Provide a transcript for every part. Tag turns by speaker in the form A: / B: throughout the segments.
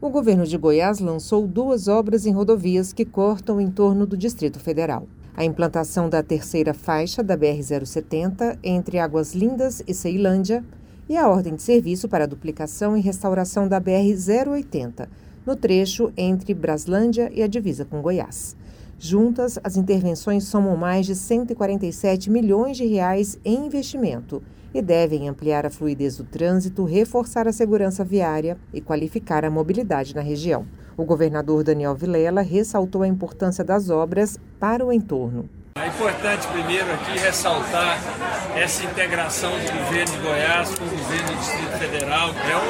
A: O governo de Goiás lançou 2 obras em rodovias que cortam o entorno do Distrito Federal. A implantação da terceira faixa da BR-070 entre Águas Lindas e Ceilândia e a ordem de serviço para a duplicação e restauração da BR-080, no trecho entre Braslândia e a divisa com Goiás. Juntas, as intervenções somam mais de 147 milhões de reais em investimento e devem ampliar a fluidez do trânsito, reforçar a segurança viária e qualificar a mobilidade na região. O governador Daniel Vilela ressaltou a importância das obras para o entorno.
B: É importante primeiro aqui ressaltar essa integração do governo de Goiás com o governo do Distrito Federal.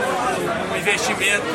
B: É um investimento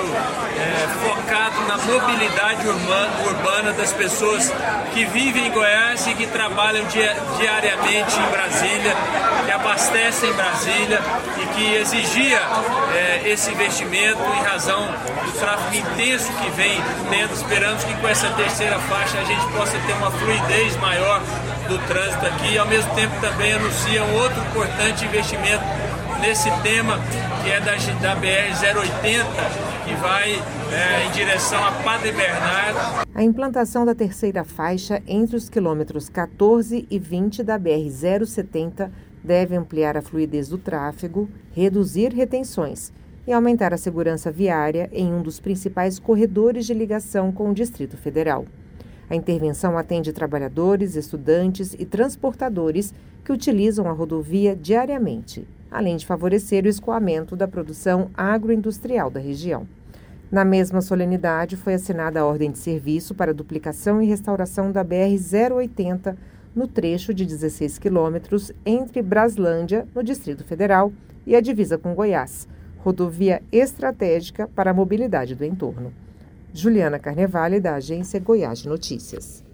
B: focado na mobilidade urbana das pessoas que vivem em Goiás e que trabalham diariamente em Brasília, que abastecem Brasília e que exigia esse investimento em razão do tráfego intenso que vem tendo. Esperamos que com essa terceira faixa a gente possa ter uma fluidez maior do trânsito aqui e ao mesmo tempo também anuncia um outro importante investimento nesse tema que é da BR-080, que vai em direção a Padre Bernardo.
A: A implantação da terceira faixa entre os quilômetros 14 e 20 da BR-070 deve ampliar a fluidez do tráfego, reduzir retenções e aumentar a segurança viária em um dos principais corredores de ligação com o Distrito Federal. A intervenção atende trabalhadores, estudantes e transportadores que utilizam a rodovia diariamente, além de favorecer o escoamento da produção agroindustrial da região. Na mesma solenidade, foi assinada a ordem de serviço para a duplicação e restauração da BR-080 no trecho de 16 quilômetros entre Braslândia, no Distrito Federal, e a divisa com Goiás, rodovia estratégica para a mobilidade do entorno. Juliana Carnevale, da Agência Goiás de Notícias.